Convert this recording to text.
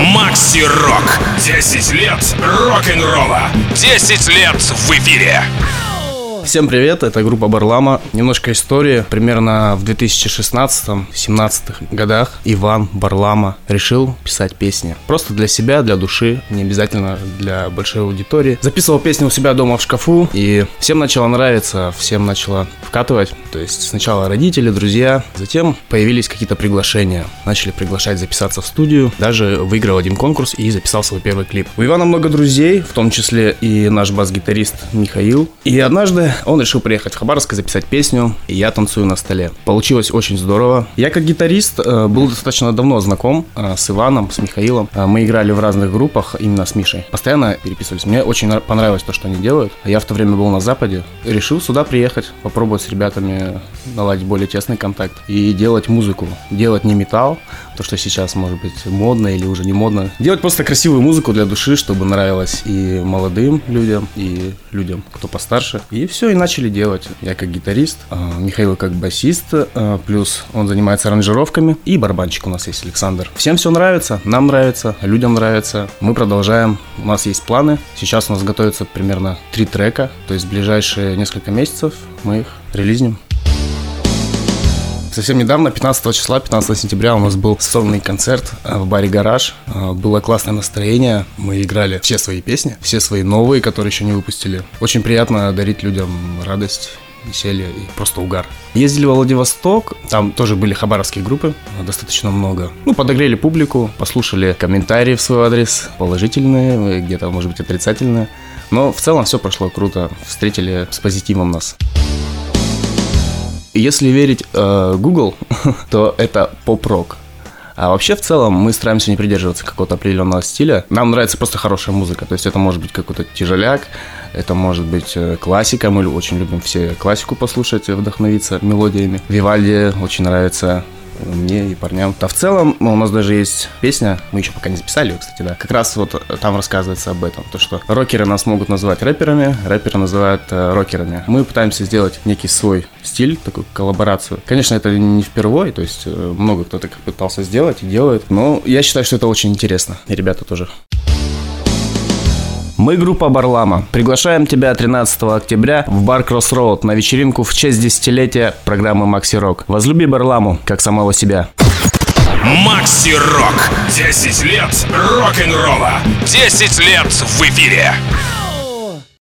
Макси Рок. 10 лет рок-н-ролла. 10 лет в эфире. Всем привет, это группа Барлама. Немножко истории. Примерно в 2016-17 годах Иван Барлама решил писать песни. Просто для себя, для души, не обязательно для большой аудитории. Записывал песни у себя дома в шкафу, и всем начало нравиться, всем начало вкатывать. То есть сначала родители, друзья, затем появились какие-то приглашения. Начали приглашать записаться в студию. Даже выиграл один конкурс и записал свой первый клип. У Ивана много друзей, в том числе и наш бас-гитарист Михаил. И однажды он решил приехать в Хабаровск и записать песню «Я танцую на столе». Получилось очень здорово. Я как гитарист был достаточно давно знаком с Иваном, с Михаилом. Мы играли в разных группах, именно с Мишей. Постоянно переписывались. Мне очень понравилось то, что они делают. Я в то время был на Западе. Решил сюда приехать, попробовать с ребятами наладить более тесный контакт и делать музыку. Делать не металл, то, что сейчас может быть модно или уже не модно. Делать просто красивую музыку для души, чтобы нравилось и молодым людям, и людям, кто постарше. И все, и начали делать. Я как гитарист, Михаил как басист, плюс он занимается аранжировками, и барабанщик у нас есть Александр. Всем все нравится, нам нравится, людям нравится. Мы продолжаем, у нас есть планы. Сейчас у нас готовится примерно 3 трека, то есть в ближайшие несколько месяцев мы их релизнем. Совсем недавно, 15 сентября, у нас был сольный концерт в баре «Гараж». Было классное настроение. Мы играли все свои песни, все свои новые, которые еще не выпустили. Очень приятно дарить людям радость, веселье и просто угар. Ездили в Владивосток, там тоже были хабаровские группы, достаточно много. Подогрели публику, послушали комментарии в свой адрес, положительные, где-то, может быть, отрицательные. Но в целом все прошло круто, встретили с позитивом нас. Если верить Google, то это поп-рок. А вообще, в целом, мы стараемся не придерживаться какого-то определенного стиля. Нам нравится просто хорошая музыка. То есть это может быть какой-то тяжеляк, это может быть классика. Мы очень любим все классику послушать, вдохновиться мелодиями. Вивальди очень нравится мне и парням. А в целом, у нас даже есть песня, мы еще пока не записали ее, кстати, да. Как раз вот там рассказывается об этом, то что рокеры нас могут назвать рэперами, рэперы называют рокерами. Мы пытаемся сделать некий свой стиль, такую коллаборацию. Конечно, это не впервые, то есть много кто так пытался сделать и делает, но я считаю, что это очень интересно, и ребята тоже. Мы группа Барлама. Приглашаем тебя 13 октября в бар Crossroad на вечеринку в честь 10-летия программы Макси Рок. Возлюби Барламу, как самого себя. Макси Рок. 10 лет рок-н-ролла. 10 лет в эфире.